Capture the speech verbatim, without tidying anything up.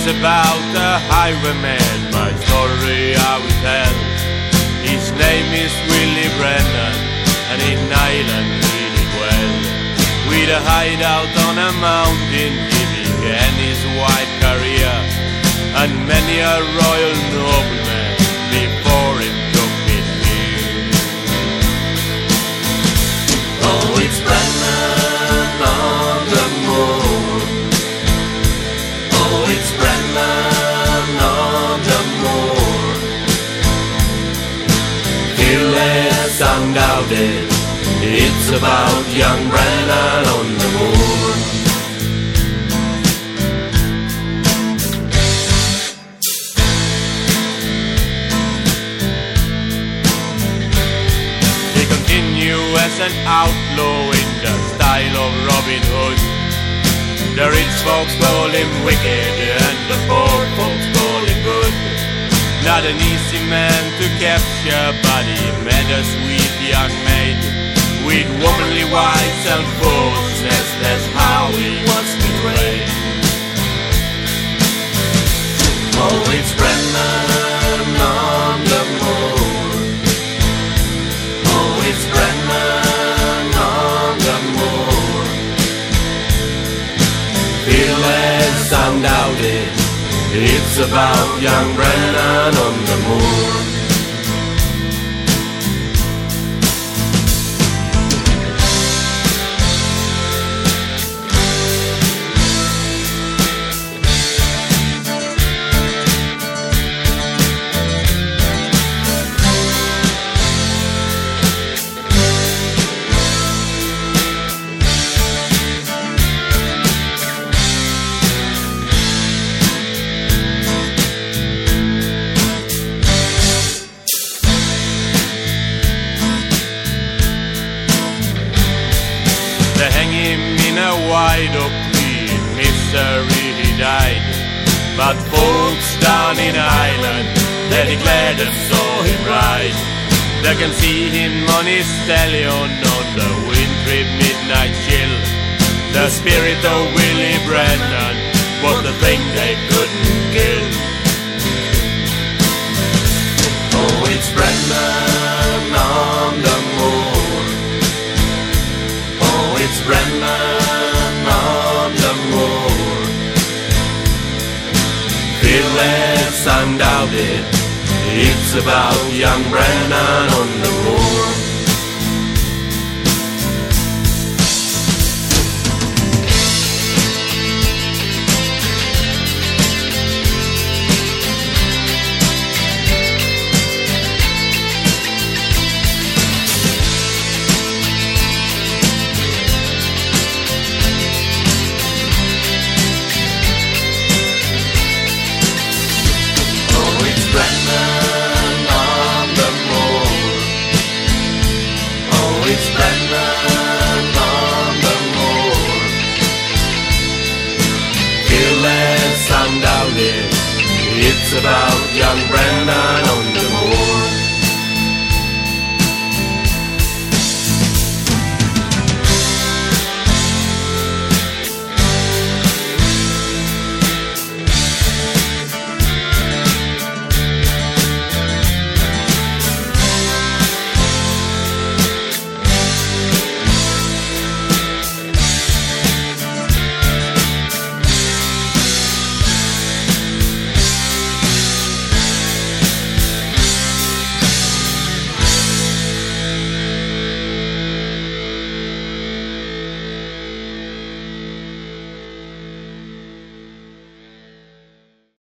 It's about a highwayman, my story I will tell. His name is Willie Brennan, and in Ireland he did well. With a hideout on a mountain he began his wide career, and many a royal nobleman before him took it here. Oh, it's Brennan on the moor. Oh, it's Brennan on the moor. Fearless, undoubted, it's about young Brennan on the moor. He continued as an outlaw in the style of Robin Hood. The rich folks call him wicked and the poor folks call him good. Not an easy man to capture, but he met a sweet young maid with womanly wives and forces. That's how he was betrayed. Oh, it's Brennan on the moor. Oh, it's Brennan on the moor. Fearless, undoubted, it's about young Brennan on the moor. They hang him in a wide oak tree, in misery he died. But folks down in Ireland, they declared them saw him ride. They can see him on his stallion on the wintry midnight chill. The spirit of Willie Brennan was the thing they couldn't kill. Oh, it's Brennan on the moor. Oh, it's Brennan on the moor. Fearless, undoubted, it's about young Brennan on the moor. It's Brennan on the moor. Fearless, undoubted, it's about young Brennan on the moor.